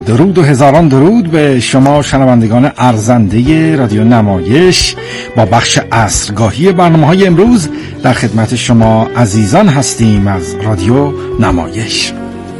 درود و هزاران درود به شما شنوندگان ارزنده رادیو نمایش. با بخش عصرگاهی برنامه‌های امروز در خدمت شما عزیزان هستیم از رادیو نمایش.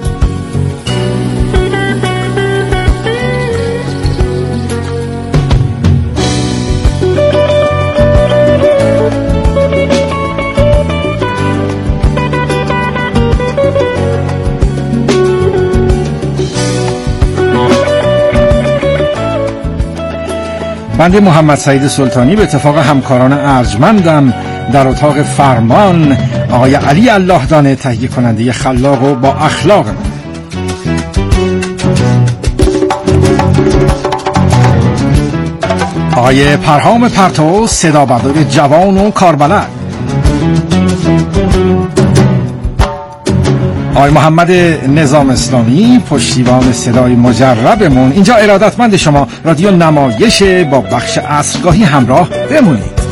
بنده محمد سعید سلطانی به اتفاق همکاران ارجمندم در اتاق فرمان آقای علی اللهدانه، تهیه کننده خلاق و با اخلاق من، آقای پرهام پرتو، صدا بردار جوان و کاربلد، آقای محمد نظام اسلامی، پشتیبان صدای مجربمون. اینجا ارادتمند شما رادیو نمایش، با بخش عصرگاهی همراه بمونید.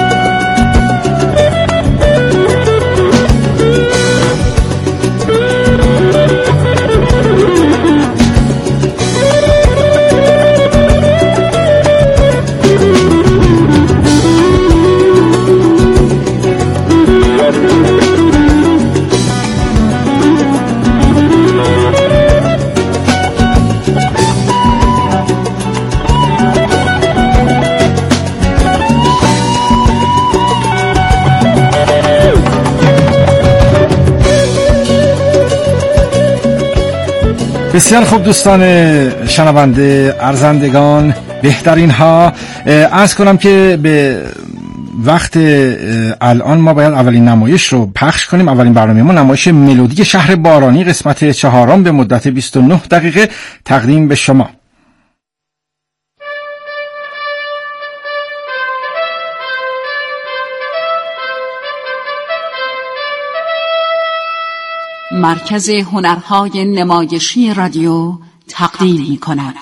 بسیار خوب دوستان شنونده ارزندگان، بهترین ها، عرض کنم که به وقت الان ما باید اولین نمایش رو پخش کنیم. اولین برنامه ما نمایش ملودی شهر بارانی قسمت 4 به مدت 29 دقیقه تقدیم به شما. مرکز هنرهای نمایشی رادیو تقدیم می‌کند.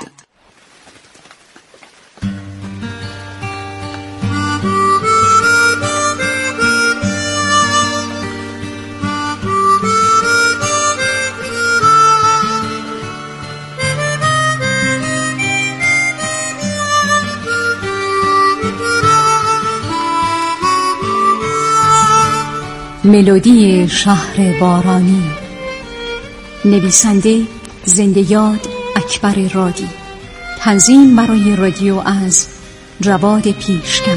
ملودی شهر بارانی، نویسنده زنده یاد اکبر رادی، تنظیم برای رادیو از جواد پیشگر.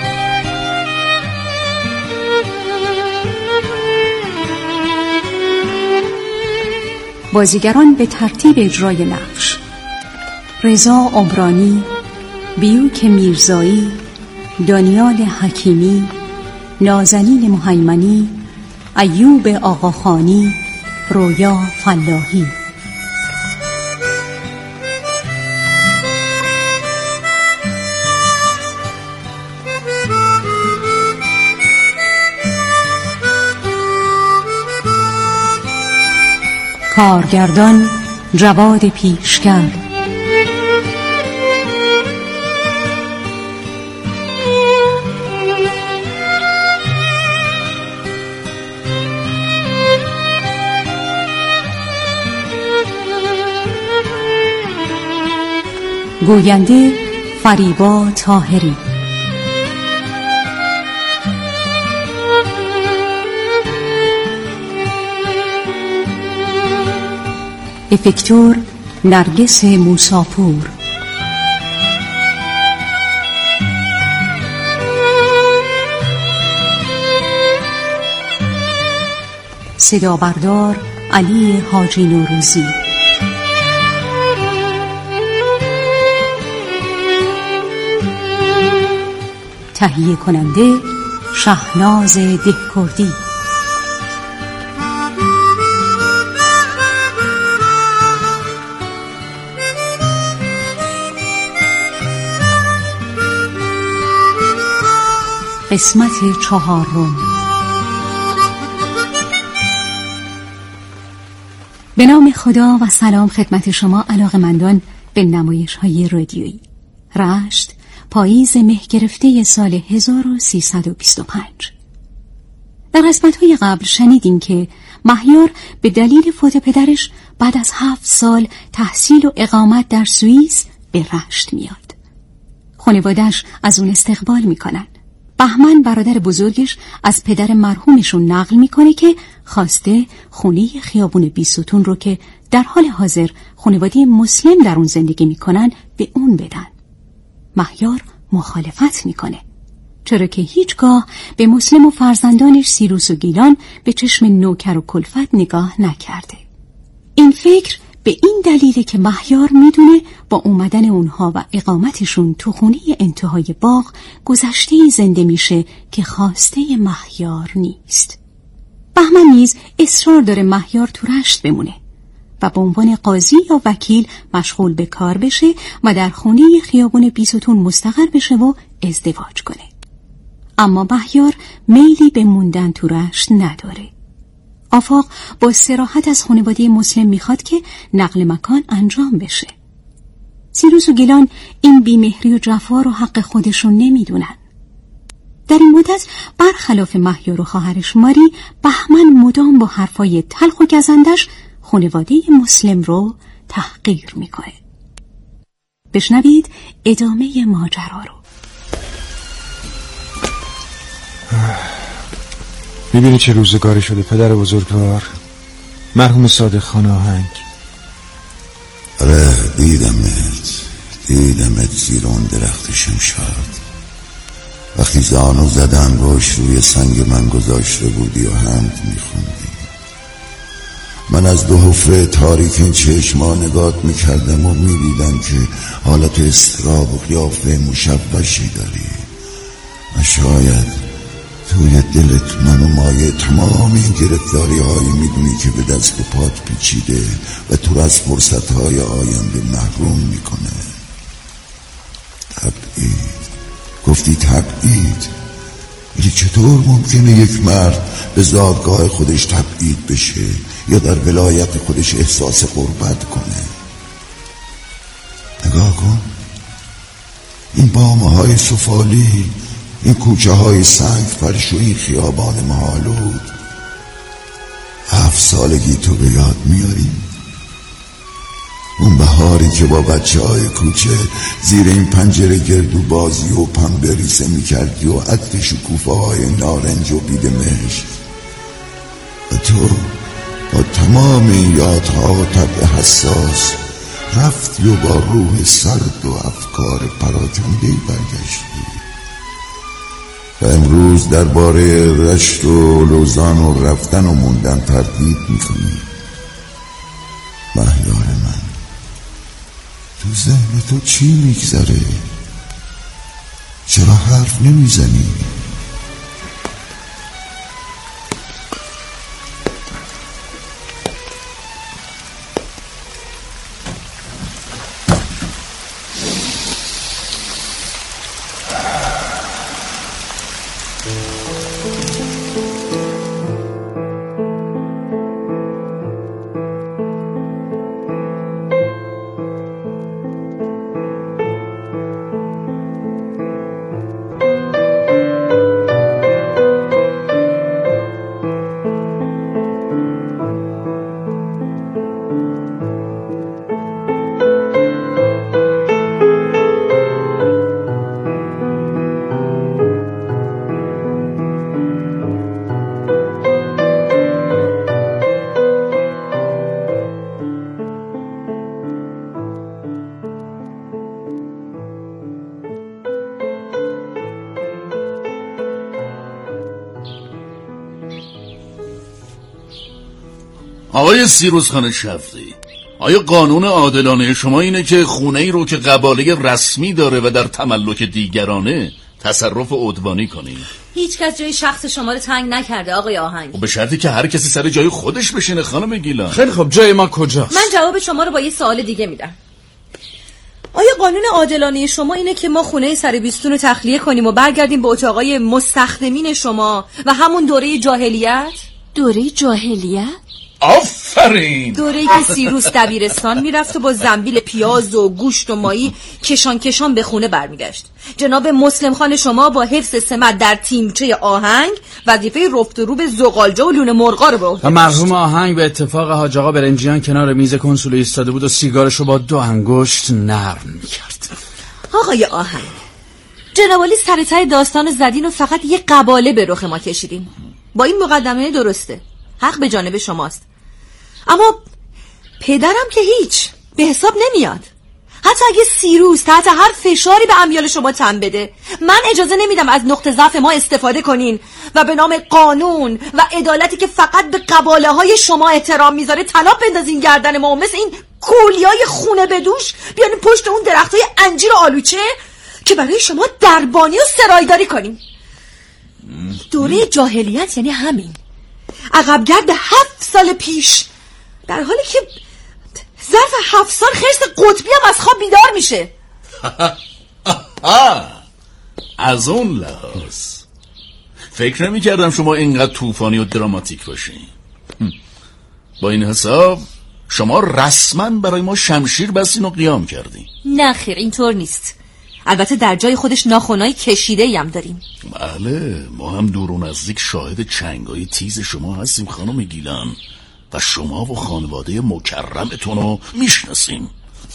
بازیگران به ترتیب اجرای نقش: رضا عمرانی، بیوک میرزایی، دانیال حکیمی، نازنین مهیمنی، ایوب آقاخانی، رویا فلاحی. کارگردان جواد پیشگر. گوینده فریبا طاهری. افکتور نرگس موساپور. صدا بردار علی حاجی نوروزی. تهیه کننده شهناز دهکردی. قسمت 4. به نام خدا و سلام خدمت شما علاقه‌مندان به نمایش‌های رادیویی. رشت، پاییز مه گرفته سال 1325. در قسمت‌های قبل شنیدیم که مهیار به دلیل فوت پدرش بعد از 7 سال تحصیل و اقامت در سوئیس به رشت میاد. خانواده‌اش از اون استقبال میکنن. بهمن برادر بزرگش از پدر مرحومشون نقل میکنه که خواسته خونه خیابون بیستون رو که در حال حاضر خانواده مسلم در اون زندگی میکنن به اون بدن. مهیار مخالفت میکنه، چرا که هیچگاه به مسلم و فرزندانش سیروس و گیلان به چشم نوکر و کلفت نگاه نکرده. این فکر به این دلیله که مهیار میدونه با اومدن اونها و اقامتشون تو خونه انتهای باغ گذشته‌ای زنده میشه که خواسته مهیار نیست. بهمن نیز اصرار داره مهیار تو رشت بمونه و به عنوان قاضی یا وکیل مشغول به کار بشه و در خونه خیابون بیستون مستقر بشه و ازدواج کنه. اما مهیار میلی به موندن تو رشت نداره. آفاق با صراحت از خانواده مسلم میخواد که نقل مکان انجام بشه. سیروس و گیلان این بیمهری و جفا رو حق خودشون نمیدونن. در این مدت برخلاف مهیار و خواهرش ماری، بهمن مدام با حرفای تلخ و گزندش خانواده مسلم رو تحقیر میکنه. بشنوید ادامه ماجرا رو. میبینی چه روزگاری شده پدر بزرگوار، مرحوم صادق خان آهنگ. آره دیدمت زیر اون درخت شمشاد، وقتی زانو زدن روش روی سنگ من گذاشته بودی و حمد میخوندی. من از دو حفره تاریک این چشما نگات میکردم و میدیدم که حالت استراب و قیافه مشوشی داری و شاید توی دلت منو مایه تمام این گرفتاری هایی میدونی که به دست و پات پیچیده و تو از فرصت های آینده محروم میکنه. گفتی تبعید. ولی چطور ممکنه یک مرد به زادگاه خودش تبعید بشه یا در ولایت خودش احساس غربت کنه؟ نگاه کن، این بامه های سفالی، این کوچه های سنگ فرش و این خیابان مهالود. 7 سالگی تو به یاد میاری؟ اون بهاری که با بچه های کوچه زیر این پنجره گردو بازی و پنبه ریزه میکردی و عطر شکوفه های نارنج و بید مشک، و تو با تمام این یادها و طبع حساس رفتی و با روح سرد و افکار پراکنده‌ای برگشتی و امروز درباره رشت و لوزان و رفتن و موندن تردید میکنی. مهیار من، تو ذهن تو چی میگذره؟ چرا حرف نمیزنی؟ آقای سیروس خان شفقی، آیا قانون عادلانه شما اینه که خونه ای رو که قباله رسمی داره و در تملک دیگرانه تصرف عدوانی کنی؟ هیچ کس جای شخص شما رو تنگ نکرده آقای آهنگ. و به شرطی که هر کسی سر جای خودش بشینه خانم گیلان. خیلی خب، جای ما کجاست؟ من جواب شما رو با یه سوال دیگه میدم. آیا قانون عادلانه شما اینه که ما خونه سر بیستون رو تخلیه کنیم و برگردیم به اتاقای مستخدمین شما و همون دوره جاهلیت؟ دوره جاهلیت؟ آفرین. دوره‌ای که سیروس دبیرستان میرفت و با زنبیل پیاز و گوشت و مایی کشان به خونه برمیگشت. جناب مسلم خان شما با حفظ سمت در تیمچه آهنگ وظیفه رفت و رو به زغالجه و لونه مرغا رو به عهده و مرحوم آهنگ به اتفاق حاج آقا برنجیان کنار میز کنسول ایستاده بود و سیگارشو با 2 انگشت نرم میکرد. آقای آهنگ، جناب عالی سر ته داستان زدین و فقط یه قباله به رخ ما کشیدین. با این مقدمه درسته، حق به جانب شماست، اما پدرم که هیچ به حساب نمیاد. حتی اگه سیروس تحت هر فشاری به امیال شما تن بده، من اجازه نمیدم از نقطه ضعف ما استفاده کنین و به نام قانون و عدالتی که فقط به قباله های شما احترام میذاره طلا بندازین گردن ما و مثل این کولیای خونه به دوش بیان پشت اون درختای انجیر و آلوچه که برای شما دربانی و سرایداری کنیم. دوره جاهلیت یعنی همین، عقبگرد 7 سال پیش، در حالی که ظرف 7 سال خرس قطبی هم از خواب بیدار میشه. از اون لحاظ فکر نمی کردم شما اینقدر طوفانی و دراماتیک باشین. با این حساب شما رسما برای ما شمشیر بستین و قیام کردین. نه خیر، اینطور نیست. البته در جای خودش ناخنای کشیده‌ای هم داریم. بله، ما هم دور و نزدیک شاهد چنگای تیز شما هستیم خانم گیلان و شما و خانواده مکرمتون رو میشناسیم.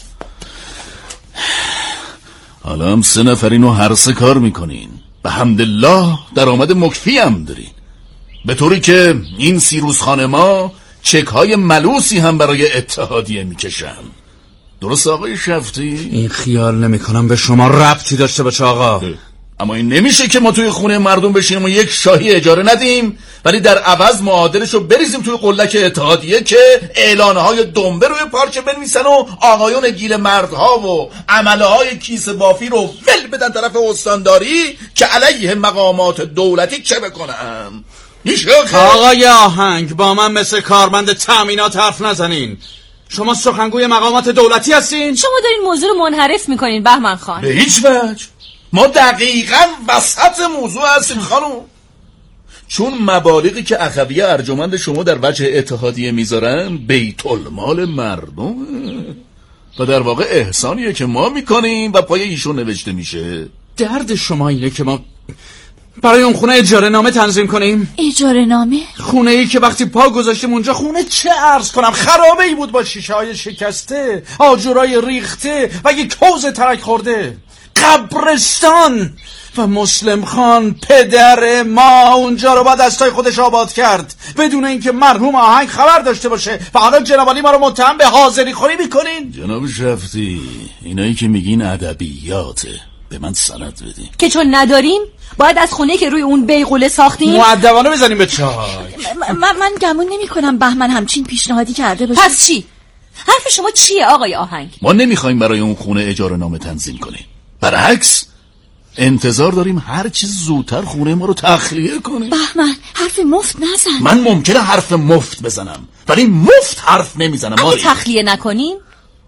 حالا هم 3 نفرین رو هر 3 کار میکنین، به حمدالله درآمد مکفی هم دارین، به طوری که این سیروس خانه ما چک‌های ملوسی هم برای اتحادیه میکشن. درست آقای شفتی؟ این خیال نمی‌کنم به شما ربطی داشته باشه آقا. اما این نمیشه که ما توی خونه مردم بشینیم و یک شاهی اجاره ندیم ولی در عوض معادلشو بریزیم توی قلک اتحادیه که اعلانهای دنبه روی پارچه بنویسن و آقایون گیل مردها و عمله های کیسه بافی رو ول بدن طرف استانداری که علیه مقامات دولتی چه بکنن. آقای آهنگ، با من مثل کارمند تأمینات حرف نزنین. شما سخنگوی مقامات دولتی هستین؟ شما دارین موضوع رو منحرف میکنین بهمن خان. به هیچ وجه، ما دقیقاً وسط موضوع هستیم خانم. چون مبالغی که اخویه ارجمند شما در وجه اتحادیه میذارن بیت المال مردم و در واقع احسانیه که ما میکنیم و پای ایشون نوشته میشه. درد شما اینه که ما برای اون خونه اجاره نامه تنظیم کنیم. اجاره نامه؟ خونه ای که وقتی پا گذاشتیم اونجا خونه چه عرض کنم خرابه ای بود با شیشه های شکسته، آجرای ریخته و یک حوض ترک خورده. قبرستان. و مسلم خان پدر ما اونجا رو با دستای خودش آباد کرد بدون اینکه مرحوم آهنگ خبر داشته باشه و حالا جناب عالی ما رو متهم به حاضری خوری میکنین. جناب شفتی، اینایی که میگین ادبیاته، به من سند بدین که چون نداریم باید از خونه که روی اون بیغوله ساختیم مؤدبانه بزنیم به چای. من گمون نمی کنم بهمن همچین پیشنهادی کرده باشه. پس چی؟ حرف شما چیه آقای آهنگ؟ ما نمیخوایم برای اون خونه اجاره نامه تنظیم کنیم، برعکس انتظار داریم هر چیز زودتر خونه ما رو تخلیه کنیم. بهمن حرف مفت نزن. من ممکنه حرف مفت بزنم ولی مفت حرف نمیزنم. اگه تخلیه نکنیم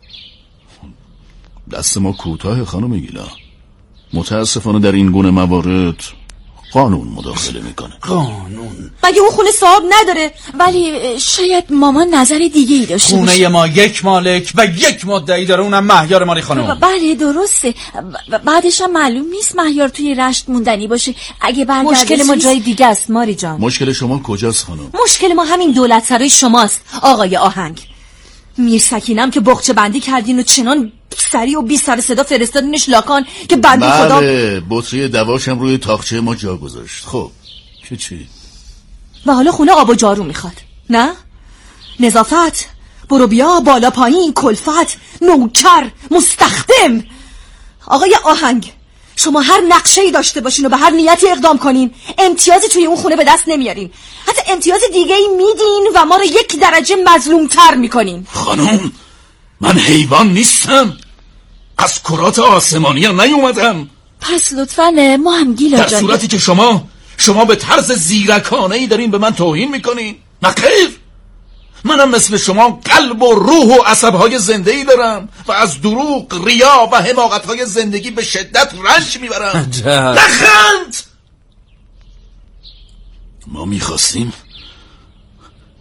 دست ما کوتاه خانم گیلا. متاسفانه در این گونه موارد قانون مداخله میکنه. قانون؟ مگه اون خونه صاحب نداره؟ ولی شاید مامان نظر دیگه ای داشته باشه. خونه ما یک مالک و یک مدعی داره، اونم مهیار مالی خانم. بله درسته. بعدش هم معلوم نیست مهیار توی رشت موندنی باشه. اگه برگرده مشکل ما جای دیگه است ماری جان. مشکل شما کجاست خانم؟ مشکل ما همین دولت سرای شماست آقای آهنگ. میرسکینم که بخچه بندی کردین و چنان سریع و بی سر صدا فرستادینش لاکان که بنده خدا. بله، بطری دواشم روی تاقچه ما جا گذاشت. خب که چی؟ و حالا خونه آب و جارو میخواد، نه؟ نظافت، برو بیا، بالا پایین، کلفت، نوکر، مستخدم. آقای آهنگ، شما هر نقشه‌ای داشته باشین و به هر نیتی اقدام کنین امتیازی توی اون خونه به دست نمیارین. حتی امتیاز دیگه‌ای میدین و ما رو 1 درجه مظلوم‌تر میکنین. خانم، من حیوان نیستم، از کرات آسمانی هم نیومدم. پس لطفاً ما هم گیلا در صورتی که شما به طرز زیرکانه‌ای دارین به من توهین میکنین. نه خیر، منم مثل شما قلب و روح و عصبهای زنده‌ای دارم و از دروغ، ریا و حماقت‌های زندگی به شدت رنج میبرم. نخند! ما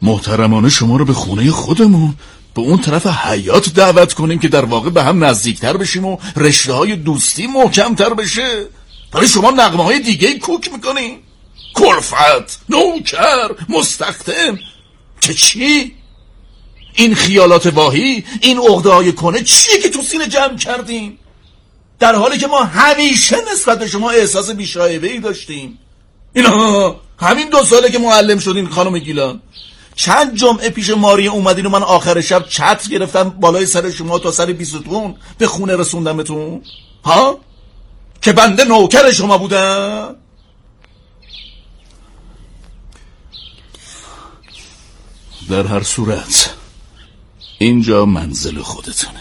محترمانه شما رو به خونه خودمون به اون طرف حیات دعوت کنیم که در واقع به هم نزدیکتر بشیم و رشته های دوستی محکمتر بشه. برای شما نغمه های دیگه کوک میکنیم. کلفت، نوکر، مستخدم، که چی؟ این خیالات واهی، این عقده های کنه چیه که تو سینه جمع کردیم؟ در حالی که ما همیشه نسبت به شما احساس بی‌شایبه‌ای داشتیم. اینا همین 2 ساله که معلم شدین خانم گیلان. چند جمعه پیش ماری اومدین و من آخر شب چتر گرفتم بالای سر شما تا سر 20تون به خونه رسوندمتون؟ ها؟ که بنده نوکر شما بودم؟ در هر صورت اینجا منزل خودتونه.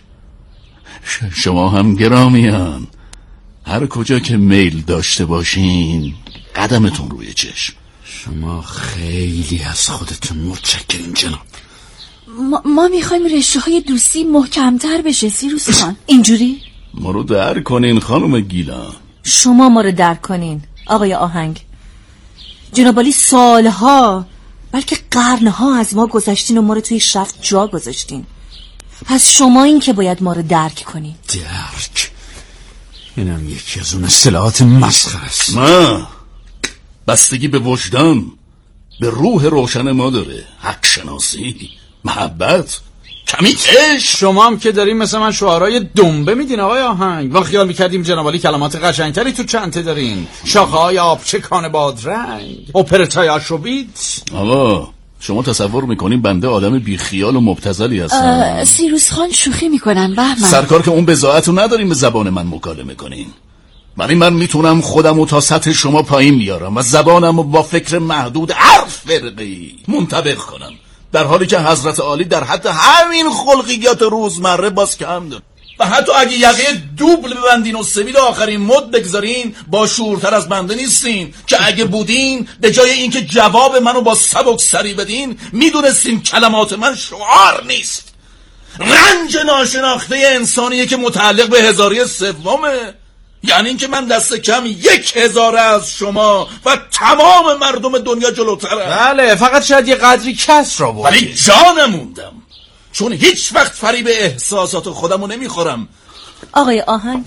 شما هم گرامیان، هر کجا که میل داشته باشین قدمتون روی چشم. شما خیلی از خودتون متشکرین جناب. ما میخوایم رشته های دوستی محکمتر بشه سیروس خان. اینجوری؟ ما رو درک کنین خانم گیلان. شما ما رو درک کنین آقای آهنگ. جنابالی سالها بلکه قرنها از ما گذشتین و ما رو توی شرف جا گذاشتین. پس شما این که باید ما رو درک کنین. درک؟ اینم یکی از اون اصطلاحات مسخره است. نه، بستگی به وجدان، به روح روشن ما داره. حق شناسی، محبت، کمی عشق. شما هم که داریم مثل من شعارهای دنبه میدین آقای آهنگ. ما خیال میکردیم جنابالی کلمات قشنگتری تو چنته دارین. شاخه های آبچکان بادرنگ، اپرتای آشوبیت. آقا شما تصور میکنین بنده آدم بیخیال و مبتذلی هستم؟ سیروس خان شوخی میکنن بهمن. سرکار که اون بضاعتو نداریم به زبان من مکالمه کنین. من میتونم خودمو تا سطح شما پایین بیارم و زبانمو با فکر محدود هر فرقی منطبق کنم، در حالی که حضرت عالی در حد همین خلقیات روزمره باز کم داره. و حتی اگه یقه دوبل ببندین و سبیل آخرین مد بگذارین با شعورتر از بنده نیستین که اگه بودین به جای اینکه جواب منو با سبک سری بدین میدونستین کلمات من شعار نیست، رنج ناشناخته انسانیه که متعلق به هزاری سومه. یعنی اینکه من دست کم 1000 از شما و تمام مردم دنیا جلوتره. بله، فقط شاید یه قدری کس را بود، ولی جا نموندم، چون هیچ وقت فریب احساسات خودمو نمیخورم. آقای آهنگ،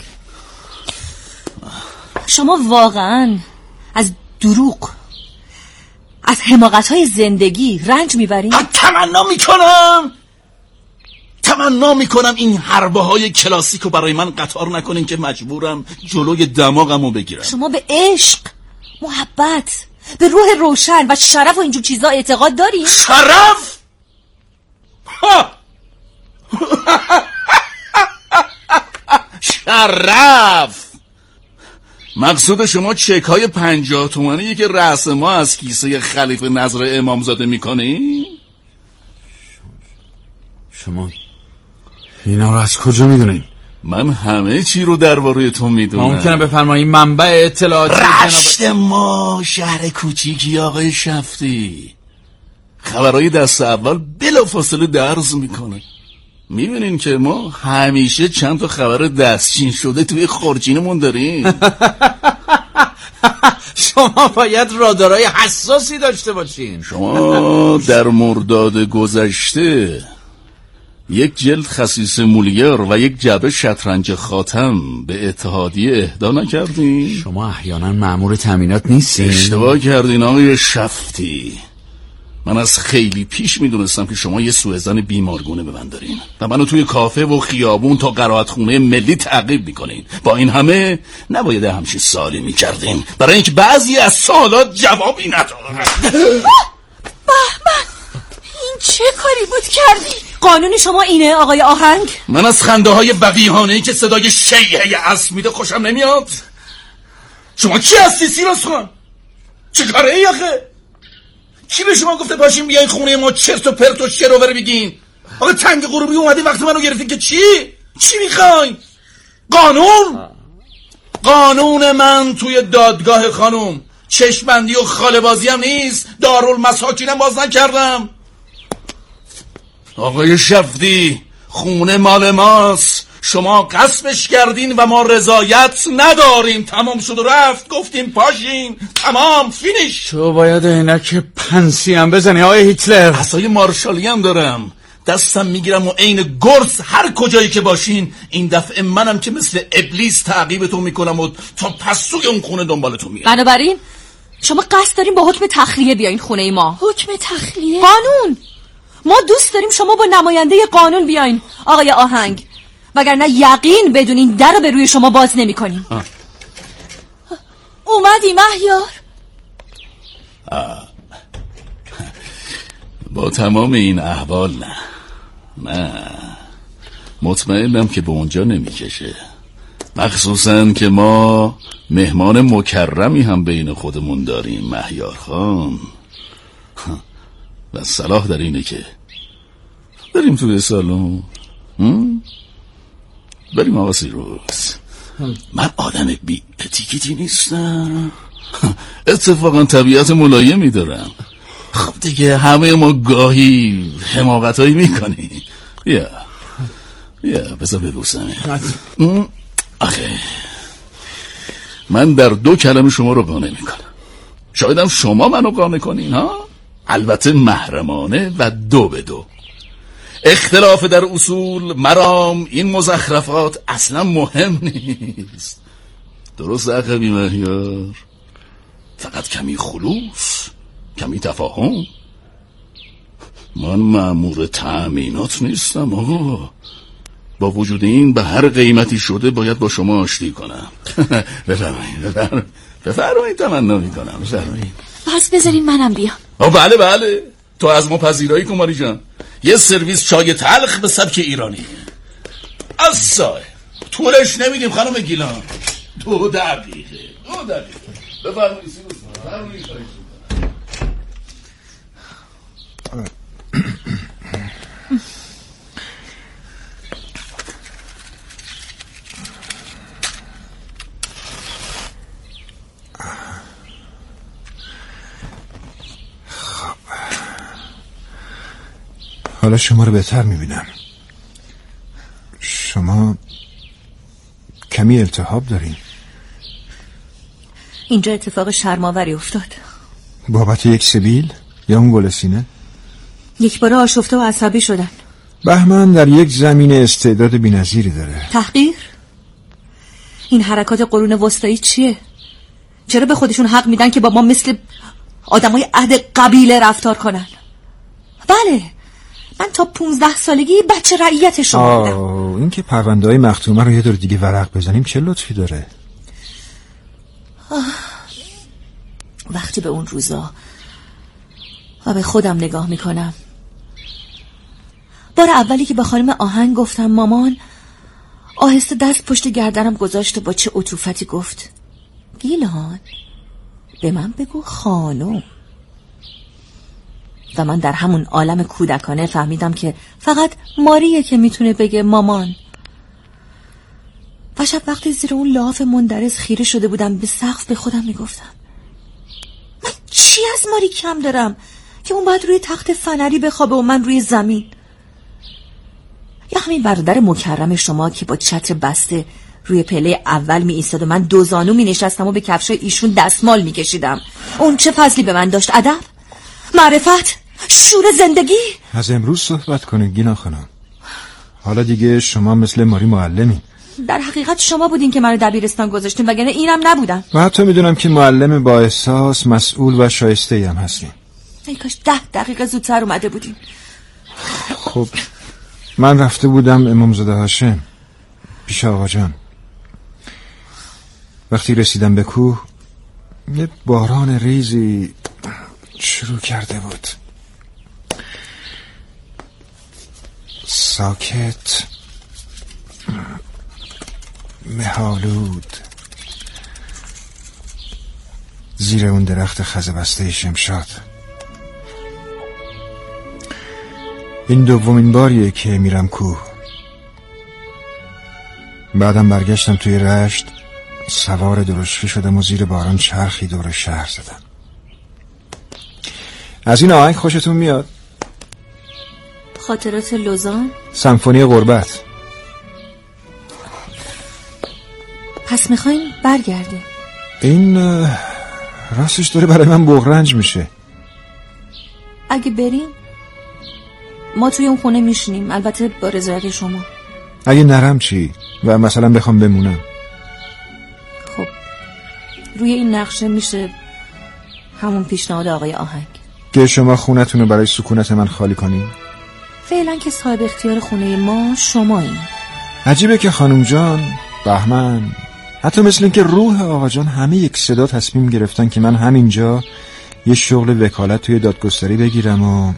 شما واقعا از دروغ، از حماقت‌های زندگی رنج میبرین؟ تمنا میکنم این حربه های کلاسیکو برای من قطار نکنین که مجبورم جلوی دماغمو بگیرم. شما به عشق، محبت، به روح روشن و شرف و اینجور چیزا اعتقاد دارین؟ شرف؟ شرف؟ مقصود شما چک های 50 تومانیه که رأس ما از کیسه خلیفه نظر امامزاده میکنی؟ شما اینا رو از کجا میدونین؟ من همه چی رو درباره تو میدونم. ممکنه بفرمایید منبع اطلاعاتی رشت ما شهر کوچیکی آقای شفتی. خبرهای دست اول بلافاصله درز میکنه. میبینین که ما همیشه چند تا خبر دستچین شده توی خورجینمون داریم. شما باید رادارهای حساسی داشته باشین. شما در مرداد گذشته یک جلد خصیص مولیر و یک جعبه شطرنج خاتم به اتحادیه اهدا نکردین؟ شما احیانا مأمور تامینات نیستین؟ اشتباه کردین آقای شفتی. من از خیلی پیش میدونستم که شما یه سوءظن بیمارگونه به من دارین و منو توی کافه و خیابون تا قرائتخونه ملی تعقیب میکنین. با این همه نباید همچین سوالی میکردین، برای اینکه بعضی از سوالات جوابی ندارن. بهمن، این چه کاری بود کردی؟ قانون شما اینه آقای آهنگ؟ من از خنده های وقیحانه‌ای که صدای شیهه اسب میده خوشم نمیاد. شما کی هستی سیروس خان؟ چه کاره ای آخه؟ کی به شما گفته باشین بیاین خونه ما چرت و پرت و شروور بگین؟ آقا تنگ غروبی اومدین وقت منو گرفتین که چی میخواین؟ قانون من توی دادگاه خانوم چشمندی و خاله‌بازی هم نیست. دارالمساکینم باز نکردم. آقای شفتی، خونه مال ماست، شما غصبش کردین و ما رضایت نداریم. تمام شد و رفت. گفتیم پاشین، تمام، فینیش. تو باید عینک پنسی هم بزنی آقای هیتلر. عصای مارشالی هم دارم، دستم میگیرم و عین گرز هر کجایی که باشین. این دفعه منم که مثل ابلیس تعقیبتون میکنم و تا پسوی اون خونه دنبالتون میرم. بنابراین شما قصد داریم با حکم تخلیه بیاین خونه ما. حکم تخلیه؟ قانون. ما دوست داریم شما با نماینده قانون بیاین آقای آهنگ، وگرنه یقین بدونین در رو به روی شما باز نمی کنیم. اومدی مهیار؟ با تمام این احوال نه مطمئنم که به اونجا نمیکشه، مخصوصا که ما مهمان مکرمی هم بین خودمون داریم مهیار خان. و صلاح در اینه که بریم توی سالن. بریم آقا سیروس. من آدم بی اتیکیتی نیستم، اتفاقا طبیعت ملایمی دارم. خب دیگه همه ما گاهی حماقتایی میکنیم. بیا بذار ببوسمه. آخه من در 2 کلمه شما رو قانع میکنم، شایدم شما منو قانع کنین ها. البته محرمانه و 2 به 2. اختلاف در اصول، مرام، این مزخرفات اصلا مهم نیست. درست عقبی مهیار؟ فقط کمی خلوص، کمی تفاهم. من مأمور تأمینات نیستم آقا. با وجود این به هر قیمتی شده باید با شما آشتی کنم. بفرمایید تمنا میکنم. بفرمایید. پس بذارین منم بیام. بله تو از ما پذیرایی کن ماری جان. یه سرویس چای تلخ به سبک ایرانی. اصای طولش نمیدیم خانم گیلان. 2 دقیقه. بفرمایید. حالا شما رو بهتر میبینم. شما کمی التهاب دارین. اینجا اتفاق شرم‌آوری افتاد. بابت یک سبیل یا اون گل سینه؟ یک بار آشفته و عصبی شدن. بهمن در یک زمین استعداد بی‌نظیری داره. تحقیر؟ این حرکات قرون وسطایی چیه؟ چرا به خودشون حق میدن که با ما مثل آدمای عهد قبیله رفتار کنن؟ بله، من تا 15 سالگی بچه رعیت شما بودم. این که پرونده های مختومه رو یه دور دیگه ورق بزنیم چه لطفی داره؟ وقتی به اون روزا و به خودم نگاه میکنم، بار اولی که به خانم آهنگ گفتم مامان، آهسته دست پشت گردنم گذاشت و با چه عطوفتی گفت گیلان به من بگو خانم. و من در همون عالم کودکانه فهمیدم که فقط ماریه که میتونه بگه مامان. و شب وقتی زیر اون لحاف مندرس خیره شده بودم به سقف به خودم میگفتم من چی از ماری کم دارم که اون باید روی تخت فنری بخوابه و من روی زمین؟ یا همین برادر مکرم شما که با چتر بسته روی پله اول می ایستاد و من 2 زانو می نشستم و به کفشای ایشون دستمال می کشیدم. اون چه فضلی به من داشت؟ ادب، معرفت، شور زندگی. از امروز صحبت کنید گینا خانم. حالا دیگه شما مثل ماری معلمی. در حقیقت شما بودین که منو دبیرستان گذاشتین، وگرنه اینم نبودم. و حتی میدونم که معلم با احساس، مسئول و شایسته هم هستین. ای کاش 10 دقیقه زودتر اومده بودین. خب من رفته بودم امامزاده هاشم پیش آقا جان. وقتی رسیدم به کوه یه باران ریزی شروع کرده بود. ساکت، مه‌آلود، زیر اون درخت خزبسته شمشاد. این 2مین باریه که میرم کوه. بعدم برگشتم توی رشت، سوار درشکه شدم و زیر باران چرخی دور شهر زدم. از این آهنگ خوشتون میاد؟ خاطرات لوزان؟ سمفونی غربت. پس میخواین برگردیم؟ این راستش داره برای من بغرنج میشه. اگه بریم ما توی اون خونه میشینیم، البته با رضایت شما. اگه نرم چی؟ و مثلا بخوام بمونم؟ خب روی این نقشه میشه همون پیشنهاد آقای آهنگ که شما خونتون رو برای سکونت من خالی کنین. فعلا که صاحب اختیار خونه ما شمایین. عجیبه که خانم جان، بهمن، حتی مثل این که روح آقا جان همه یک صدا تصمیم گرفتن که من همینجا یه شغل وکالت توی دادگستری بگیرم و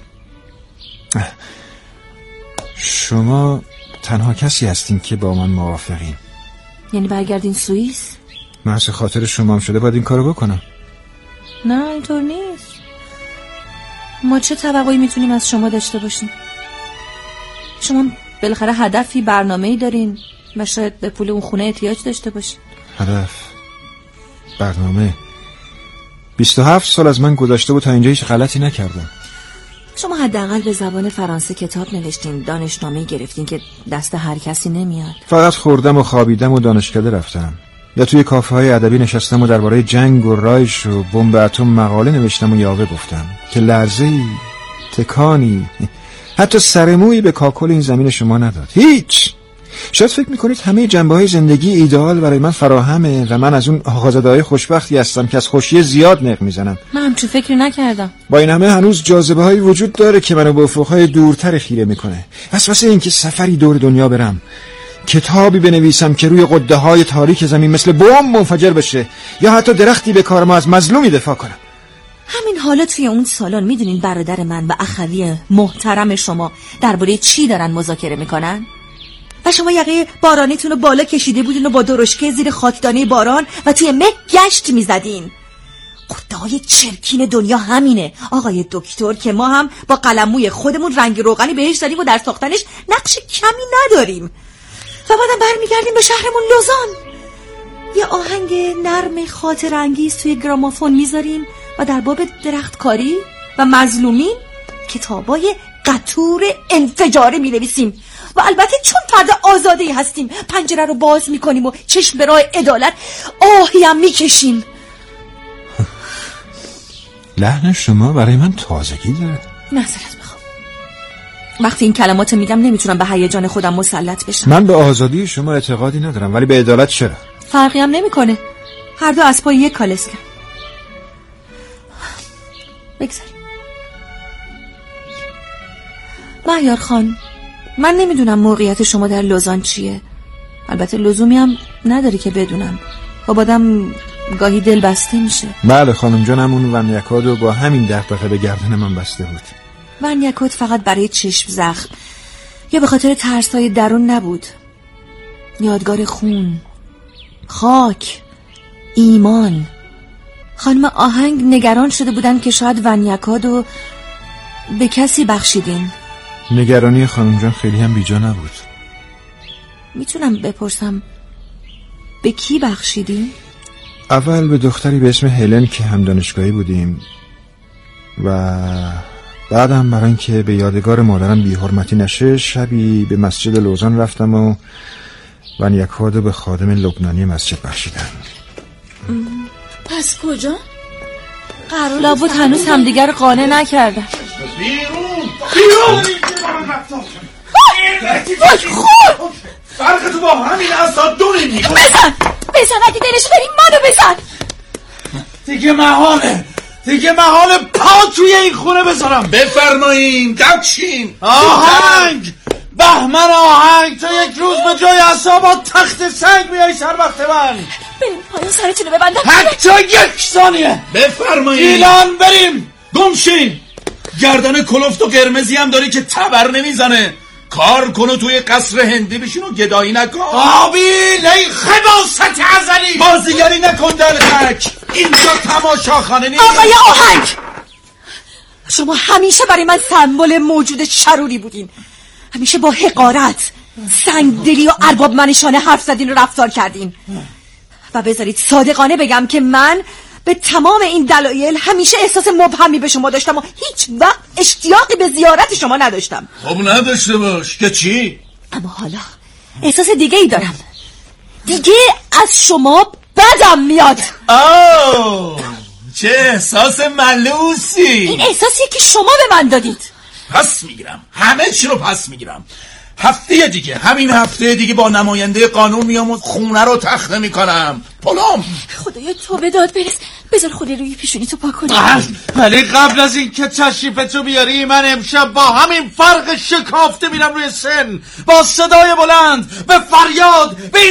شما تنها کسی هستین که با من موافقین. یعنی برگردین سوئیس؟ محض خاطر شما هم شده باید این کارو بکنم. نه اینطور نیست. ما چه توقعی میتونیم از شما داشته باشیم؟ شما بالاخره هدفی، برنامه‌ای دارین و شاید به پول اون خونه احتیاج داشته باشین. هدف، برنامه. 27 سال از من گذشته و تا اینجا هیچ غلطی نکردم. شما حداقل به زبان فرانسه کتاب نوشتین، دانشنامه گرفتین که دست هر کسی نمیاد. فقط خوردم و خوابیدم و دانشکده رفتم، یا توی کافه های ادبی نشستم و درباره جنگ و رایش و بمب اتم مقاله نوشتم و یاوه گفتم که لرزه‌ای، تکانی، حتی سرمویی به کاکل این زمین شما نداد. هیچ. شاید فکر میکنید همه جنبه‌های زندگی ایدئال برای من فراهمه و من از اون آقازاده‌های خوشبختی هستم که از خوشی زیاد نق میزنم. من همچون فکری نکردم. با این همه هنوز جاذبه‌هایی وجود داره که منو به افق‌های دورتر خیره میکنه. واسه اینکه سفری دور دنیا برم، کتابی بنویسم که روی قده‌های تاریک زمین مثل بمب منفجر بشه، یا حتی درختی به کارم از مظلومی دفاع کنم. همین حالا توی اون سالن میدونین برادر من و اخوی محترم شما درباره چی دارن مذاکره میکنن؟ و شما یقه بارانیتون رو بالا کشیده بودین و با درشکه زیر خاکدانه باران و توی مه گشت میزدین. قده‌های چرکین دنیا همینه آقای دکتر، که ما هم با قلموی خودمون رنگ روغنی بهش دادیم و در ساختنش نقش کمی نداریم. و بعدم برمیگردیم به شهرمون لوزان، یه آهنگ نرم خاطر انگیز توی گرامافون میذاریم و در باب درختکاری و مظلومین کتابای قطور انفجاری مینویسیم. و البته چون فرد آزاده‌ای هستیم پنجره رو باز میکنیم و چشم به راه عدالت آهی هم میکشیم. لحن شما برای من تازگی داره. معذرت میخوام، وقتی این کلمات میگم نمیتونم به هیجان خودم مسلط بشم. من به آزادی شما اعتقادی ندارم، ولی به عدالت چرا؟ فرقی هم نمیکنه، هر دو از پای یک کالسکه. بگذاریم. مهیار خان، من نمیدونم موقعیت شما در لوزان چیه، البته لزومی هم نداره که بدونم، با آدم گاهی دل بسته میشه. بله خانم جانم، اون ونیکادو با همین دغدغه به گردن من بسته بود. ونیکاد فقط برای چشم زخم یا به خاطر ترسای درون نبود، یادگار خون، خاک، ایمان. خانم آهنگ نگران شده بودن که شاید ونیکادو به کسی بخشیدین. نگرانی خانم جان خیلی هم بیجا نبود. میتونم بپرسم به کی بخشیدین؟ اول به دختری به اسم هلن که هم دانشگاهی بودیم، و بعدم برای اینکه به یادگار مادرم بی حرمتی نشه شبی به مسجد لوزان رفتم و ونیکادو به خادم لبنانی مسجد بخشیدم. پس کجا؟ لابد هنوز همدیگر قانع نکردن. بیرون خود فرق تو با همین اصلا دو نمیگه. بزن اگه دلش بریم منو بزن. دیگه محاله پا توی این خونه بذارم. بفرمایین گچین. آهنگ بهمن آهنگ، تا یک روز به جای عصا تخت سنگ میای سر وقت من. بریم پایین سرتونو ببندم. حتی یک ثانیه. بفرمایین. گیلان بریم. گمشین. گردن کلفت و قرمزی هم داری که تبر نمیزنه. کار کنو توی قصر هندی بشین و گدایی نکن. قابیل ای خباست ازلی، بازیگری نکن در خک. اینجا تماشاخانه نیست. آقای آهنگ، شما همیشه برای من سمبل موجود شروری بودین. همیشه با حقارت، سنگدلی و ارباب منشانه حرف زدین و رفتار کردین. و بذارید صادقانه بگم که من به تمام این دلایل همیشه احساس مبهمی به شما داشتم و هیچ وقت اشتیاقی به زیارت شما نداشتم. خب نداشته باش که چی؟ اما حالا احساس دیگه ای دارم. دیگه از شما بدم میاد. چه احساس ملوسی. این احساسیه که شما به من دادید. پس میگیرم، همه چی رو پس میگیرم. همین هفته دیگه با نماینده قانون میام و خونه رو تخته میکنم. پلم خدایا توبه داد برس. بذار خونه روی پیشونی تو پاک کنی. ولی قبل از این که تشریفتو بیاری من امشب با همین فرق شکافته میرم روی سن با صدای بلند به فریاد به